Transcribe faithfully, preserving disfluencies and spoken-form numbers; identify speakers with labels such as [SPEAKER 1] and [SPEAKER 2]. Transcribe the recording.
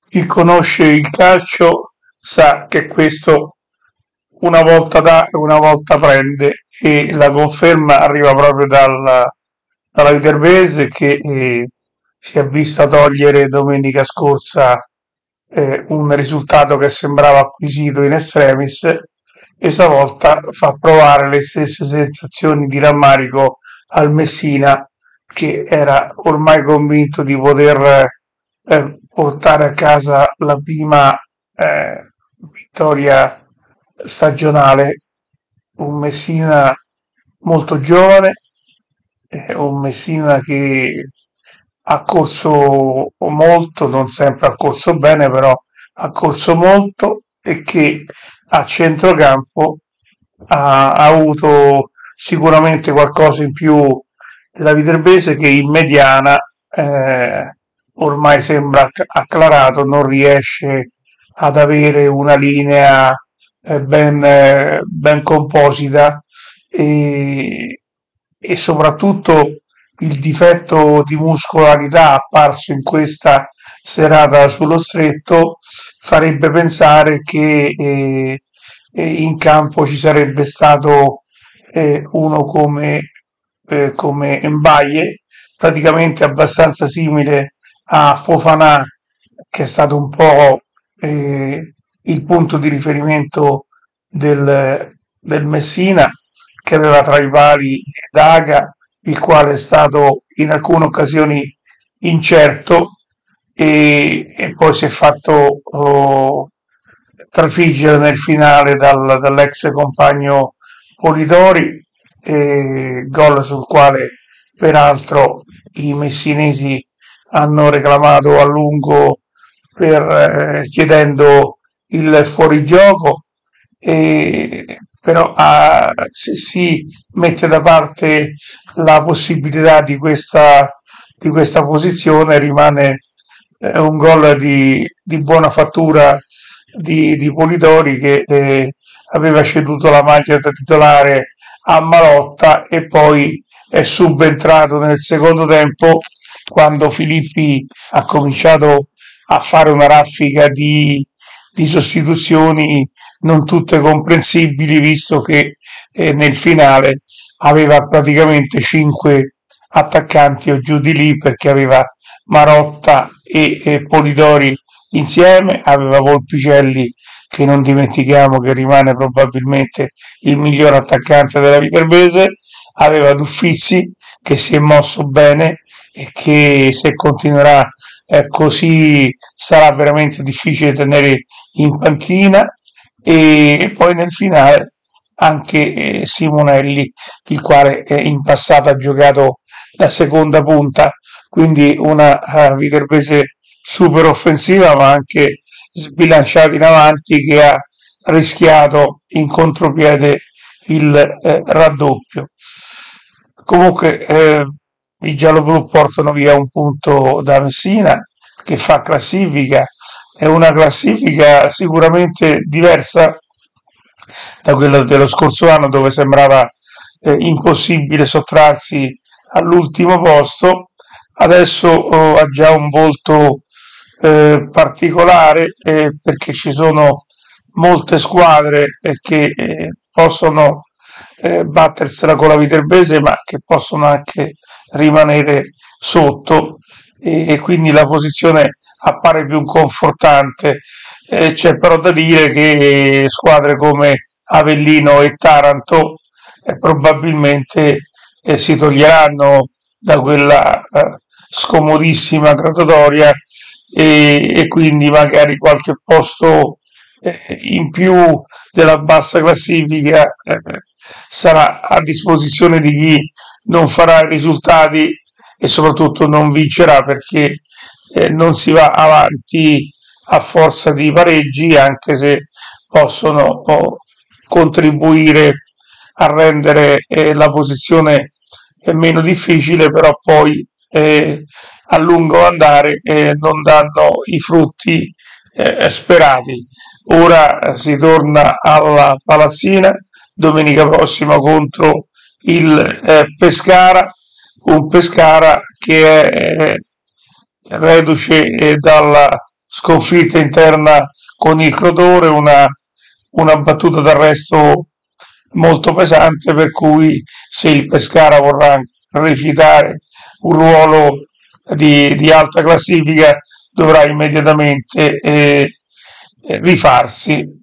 [SPEAKER 1] chi conosce il calcio sa che questo una volta dà e una volta prende, e la conferma arriva proprio dal, dalla Viterbese che eh, si è vista togliere domenica scorsa eh, un risultato che sembrava acquisito in extremis, e stavolta fa provare le stesse sensazioni di rammarico al Messina, che era ormai convinto di poter eh, portare a casa la prima eh, vittoria stagionale. Un Messina molto giovane, eh, un Messina che ha corso molto, non sempre ha corso bene, però ha corso molto, e che a centrocampo ha, ha avuto sicuramente qualcosa in più della Viterbese, che in mediana eh, ormai sembra acc- acclarato, non riesce ad avere una linea eh, ben, eh, ben composita, e, e soprattutto il difetto di muscolarità apparso in questa serata sullo Stretto farebbe pensare che eh, eh, in campo ci sarebbe stato eh, uno come, eh, come Mbaye, praticamente abbastanza simile a Fofana, che è stato un po' eh, il punto di riferimento del, del Messina, che aveva tra i vari Daga, il quale è stato in alcune occasioni incerto, e, e poi si è fatto oh, trafiggere nel finale dal- dall'ex compagno Polidori, eh, gol sul quale peraltro i messinesi hanno reclamato a lungo, per, eh, chiedendo il fuorigioco, e però ah, se si mette da parte la possibilità di questa, di questa posizione, rimane eh, un gol di, di buona fattura di, di Polidori, che eh, aveva ceduto la maglia da titolare a Marotta, e poi è subentrato nel secondo tempo, quando Filippi ha cominciato a fare una raffica di, di sostituzioni non tutte comprensibili, visto che eh, nel finale aveva praticamente cinque attaccanti o giù di lì, perché aveva Marotta e, e Polidori insieme, aveva Volpicelli, che non dimentichiamo che rimane probabilmente il miglior attaccante della Viterbese, aveva Duffizzi, che si è mosso bene e che, se continuerà eh, così, sarà veramente difficile tenere in panchina, e, e poi nel finale anche eh, Simonelli, il quale eh, in passato ha giocato da seconda punta, quindi una uh, Viterbese super offensiva, ma anche sbilanciata in avanti, che ha rischiato in contropiede il eh, raddoppio. Comunque eh, i gialloblu portano via un punto da Messina, che fa classifica, è una classifica sicuramente diversa da quella dello scorso anno, dove sembrava eh, impossibile sottrarsi all'ultimo posto. Adesso oh, ha già un volto eh, particolare, eh, perché ci sono molte squadre eh, che eh, possono eh, battersela con la Viterbese, ma che possono anche rimanere sotto, e, e quindi la posizione appare più confortante. Eh, c'è però da dire che squadre come Avellino e Taranto eh, probabilmente eh, si toglieranno da quella eh, scomodissima graduatoria, e, e quindi magari qualche posto eh, in più della bassa classifica eh, sarà a disposizione di chi non farà i risultati e soprattutto non vincerà, perché eh, non si va avanti a forza di pareggi, anche se possono oh, contribuire a rendere eh, la posizione eh, meno difficile, però poi eh, a lungo andare eh, non danno i frutti eh, sperati. Ora eh, si torna alla Palazzina domenica prossima contro il eh, Pescara, un Pescara che è eh, reduce eh, dalla sconfitta interna con il Crotone, una, una battuta d'arresto molto pesante, per cui se il Pescara vorrà recitare un ruolo di, di alta classifica dovrà immediatamente eh, rifarsi